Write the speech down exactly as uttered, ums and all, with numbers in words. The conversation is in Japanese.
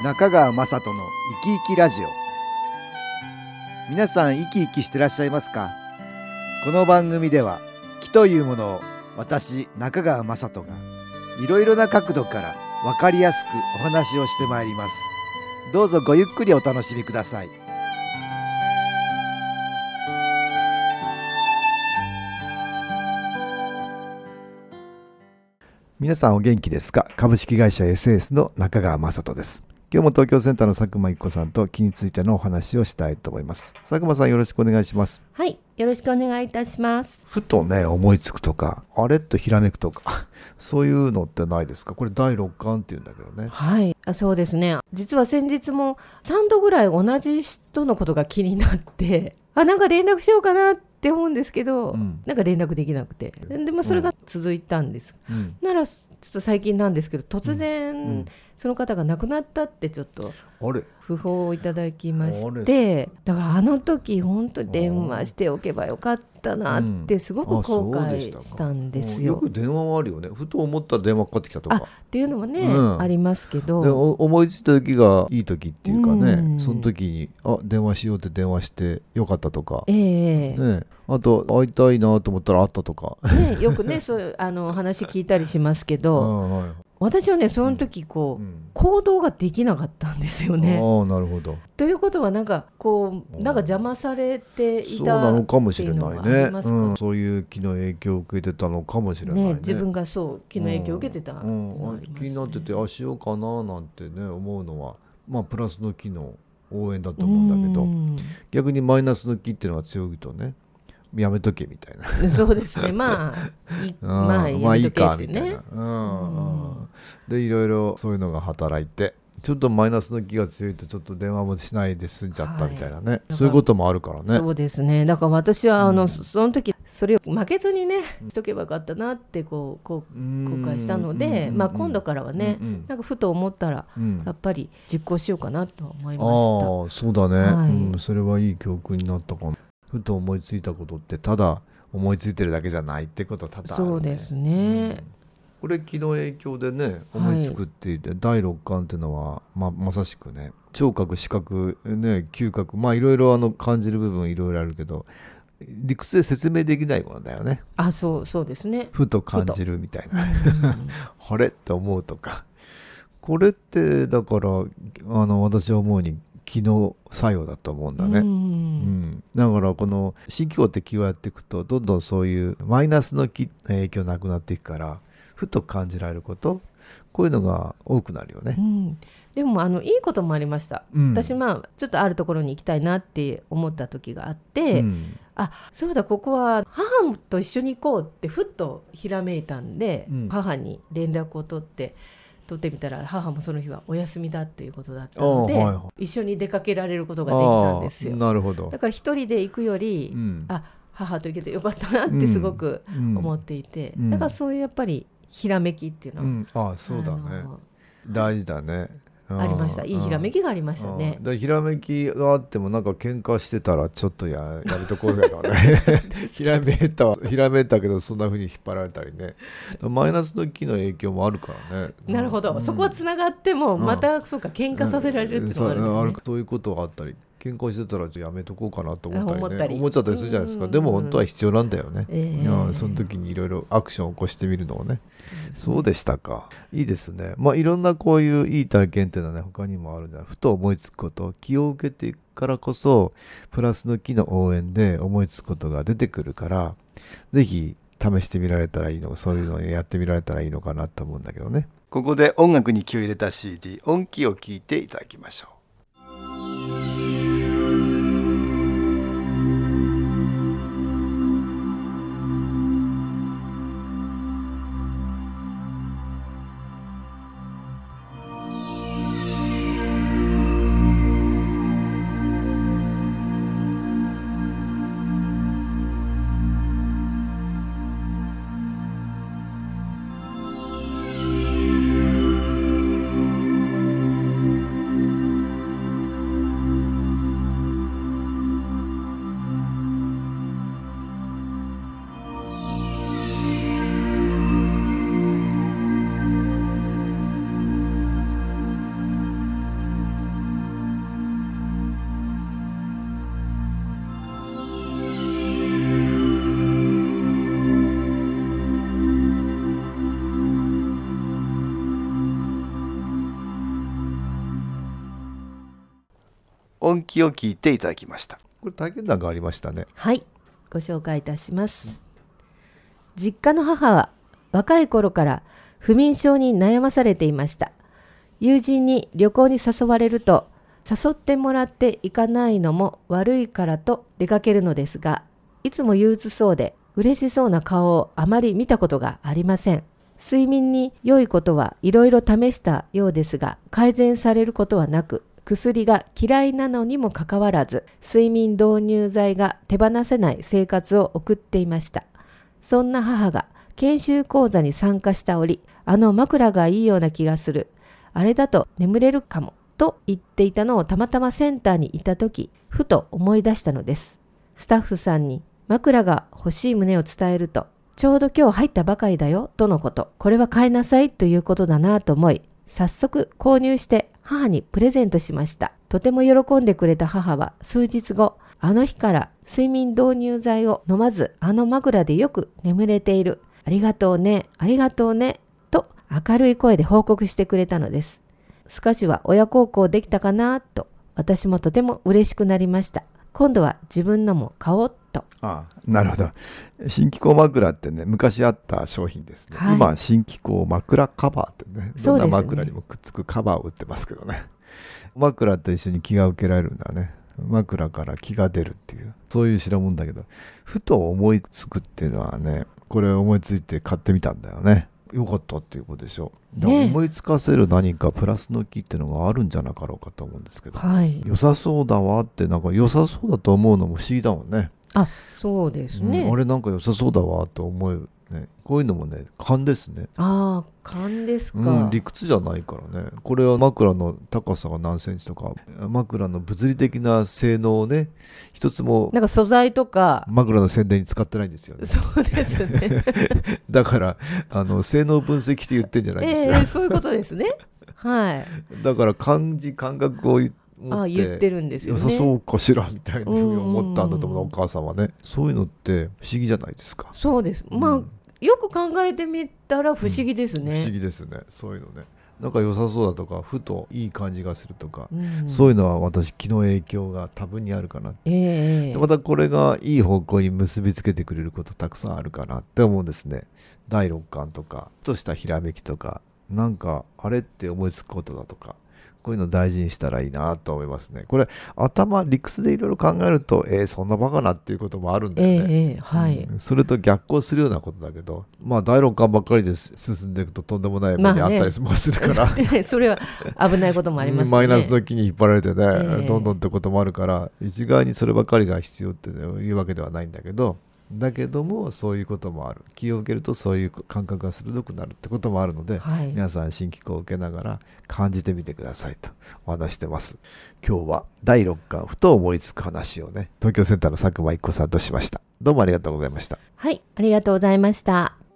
中川雅人の生き生きラジオ。皆さん生き生きしてらっしゃいますか？この番組では気というものを私中川雅人がいろいろな角度から分かりやすくお話をしてまいります。どうぞごゆっくりお楽しみください。皆さんお元気ですか？株式会社 エスエス の中川雅人です。今日も東京センターの佐久間一子さんと気についてのお話をしたいと思います。佐久間さん、よろしくお願いします。 はい、よろしくお願いいたします。 ふとね思いつくとか、あれっとひらめくとかそういうのってないですか？これだいろっかんっていうんだけどね。 はい、あ、そうですね。実は先日もさんどぐらい同じ人のことが気になってあ、なんか連絡しようかなって思うんですけど、うん、なんか連絡できなくて、でもそれが続いたんです、うん、ならちょっと最近なんですけど、突然、うんうん、その方が亡くなったってちょっと訃報をいただきまして、だからあの時本当に電話しておけばよかったなってすごく後悔したんですよ。 よく電話はあるよね。ふと思ったら電話かかってきたとかっていうのもね、うん、ありますけど、 で思いついた時がいい時っていうかね、うん、その時にあ電話しようって電話してよかったとか、 えーね、あと会いたいなと思ったら会ったとか、 ね、よくねそういうあの話聞いたりしますけどはい、私はねその時こう、うん、行動ができなかったんですよね。 ああ、なるほど。ということはなんかこうなんか邪魔されていたっていうのはありますか？そうなのかもしれないね、 うん、そういう気の影響を受けてたのかもしれない ね, ね自分がそう気の影響を受けてた、うんうん、気になっててあしようかななんてね思うのは、まあプラスの気の応援だと思うんだけど、うん、逆にマイナスの気っていうのが強いとねやめとけみたいなそうですね、まあいまあやめとけってね、まあいいかみたいな、 うんうん、でいろいろそういうのが働いてちょっとマイナスの気が強いとちょっと電話もしないで済んじゃったみたいなね、はい、そういうこともあるからね。 そうですね。だから私はあの、うん、その時それを負けずにねしとけばよかったなってこうこう後悔したので、まあ、今度からはね、うんうん、なんかふと思ったら、うん、やっぱり実行しようかなと思いました。 ああ、そうだね、はい、うん、それはいい教訓になったかも。ふと思いついたことってただ思いついてるだけじゃないってこと多々あるね。 そうですね、うん、 これ気の影響でね思いつくって言って、はい、だいろっかんっていうのは ま, まさしくね聴覚視覚、ね、嗅覚、まあいろいろあの感じる部分いろいろあるけど理屈で説明できないものだよね。 あ、そうそうですね。 ふと感じるみたいなあれって思うとか、これってだからあの私は思うに気の作用だと思うんだね、うんうん、だからこの心境って気をやっていくとどんどんそういうマイナスの気の影響なくなっていくからふと感じられること、こういうのが多くなるよね、うん、 でもあのいいこともありました、うん、私まあちょっとあるところに行きたいなって思った時があって、うん、あ、そうだここは母と一緒に行こうってふっとひらめいたんで、うん、母に連絡を取って取ってみたら母もその日はお休みだということだったので、はいはい、一緒に出かけられることができたんですよ。 なるほど。 だから一人で行くより、うん、あ、母と行けてよかったなってすごく思っていて、うんうん、だからそういうやっぱりひらめきっていうのは、うん、 ああそうだね、大事だね。 ありました。いいひらめきがありましたね。 だひらめきがあってもなんか喧嘩してたらちょっと や, やるところだからねひらめいたひらめいたけどそんな風に引っ張られたりね、マイナスの気の影響もあるからね。 なるほど、うん、そこはつながってもまた、うん、そうか喧嘩させられるっていうのがあるんですね、うん、そう、そういうことがあったり喧嘩してたらやめとこうかなと思ったりね、思ったり思っちゃったりするじゃないですか。でも本当は必要なんだよね、えー、その時にいろいろアクションを起こしてみるのをね、うん、そうでしたか。いいですね。まあいろんなこういういい体験っていうのはね他にもあるんだ。ふと思いつくこと、気を受けていくからこそプラスの気の応援で思いつくことが出てくるから、ぜひ試してみられたらいいの、そういうのをやってみられたらいいのかなと思うんだけどね。ここで音楽に気を入れた シーディー 音気を聞いていただきましょう。 音気を聞いていただきました。これ体験談がありましたね。 はい、ご紹介いたします。実家の母は若い頃から不眠症に悩まされていました。友人に旅行に誘われると、誘ってもらって行かないのも悪いからと出かけるのですが、いつも憂鬱そうで嬉しそうな顔をあまり見たことがありません。睡眠に良いことはいろいろ試したようですが、改善されることはなく、薬が嫌いなのにもかかわらず、睡眠導入剤が手放せない生活を送っていました。そんな母が研修講座に参加した折、あの枕がいいような気がする、あれだと眠れるかもと言っていたのをたまたまセンターにいたとき、ふと思い出したのです。スタッフさんに枕が欲しい旨を伝えると、ちょうど今日入ったばかりだよとのこと。これは買いなさいということだなと思い、早速購入して母にプレゼントしました。とても喜んでくれた母は数日後、あの日から睡眠導入剤を飲まず、あの枕でよく眠れている。ありがとうね、ありがとうねと明るい声で報告してくれたのです。少しは親孝行できたかなと、私もとても嬉しくなりました。今度は自分のも買おうと。 ああ、なるほど。新機構枕ってね、昔あった商品ですね。はい、今新機構枕カバーってね、どんな枕にもくっつくカバーを売ってますけどね。枕と一緒に気が受けられるんだね。枕から気が出るっていう、そういう代物だけど、ふと思いつくっていうのはね、これ思いついて買ってみたんだよね。よかったっていうことでしょう。だから思いつかせる何かプラスの気っていうのがあるんじゃなかろうかと思うんですけど、 はい、 良さそうだわって、なんか良さそうだと思うのも不思議だもんね。 あ、そうですね、 うん、あれなんか良さそうだわと思うね。こういうのもね、勘ですね。 ああ、勘ですか、 うん、理屈じゃないからね。これは枕の高さが何センチとか、枕の物理的な性能をね、一つもなんか素材とか枕の宣伝に使ってないんですよね。 そうですねだからあの性能分析して言ってんじゃないんですよ、 えー、そういうことですねはい。 だから感じ感覚を持ってあ、言ってるんですよね。 良さそうかしらみたいなふうに思ったんだと思う、お母さんはね。そういうのって不思議じゃないですか。 そうです、まあ、うん、よく考えてみたら不思議ですね、 うん、不思議ですね。そういうのね、なんか良さそうだとか、ふといい感じがするとか、うん、そういうのは私気の影響が多分にあるかな、えー、でまたこれがいい方向に結びつけてくれることたくさんあるかなって思うんですね。だいろっかんとか、ふとしたひらめきとか、なんかあれって思いつくことだとか、こういうの大事にしたらいいなと思いますね。これ頭理屈でいろいろ考えると、えー、そんなバカなっていうこともあるんだよね、えーはい、うん、それと逆行するようなことだけど、まあだいろっかんばっかりで進んでいくととんでもない目にあったりもするから、まあね、それは危ないこともありますね。 マイナスの気に引っ張られてね、えー、どんどんってこともあるから、一概にそればかりが必要っていうわけではないんだけど、だけどもそういうこともある。気を受けるとそういう感覚が鋭くなるってこともあるので、はい、皆さん新機構を受けながら感じてみてくださいとお話してます。今日はだいろっかんふと思いつく話をね、東京センターの佐久間一子さんとしました。どうもありがとうございました。 はい、ありがとうございました。